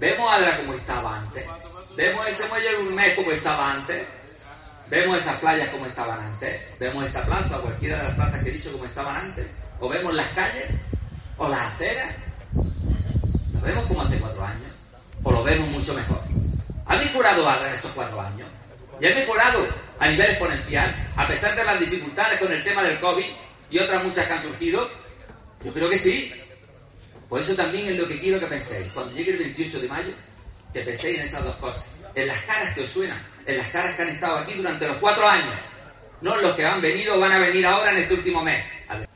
Vemos Adra como estaba antes. Vemos ese muelle Gourmet como estaba antes. Vemos esas playas como estaban antes. Vemos esta plaza, cualquiera de las plazas que he dicho como estaban antes. O vemos las calles, o las aceras. ¿Lo vemos como hace 4 años? ¿O lo vemos mucho mejor? ¿Ha mejorado Adra en estos 4 años? ¿Y ha mejorado a nivel exponencial, a pesar de las dificultades con el tema del COVID y otras muchas que han surgido? Yo creo que sí. Por eso también es lo que quiero que penséis. Cuando llegue el 28 de mayo, que penséis en esas 2 cosas. En las caras que os suenan, en las caras que han estado aquí durante los 4 años. No los que han venido o van a venir ahora en este último mes.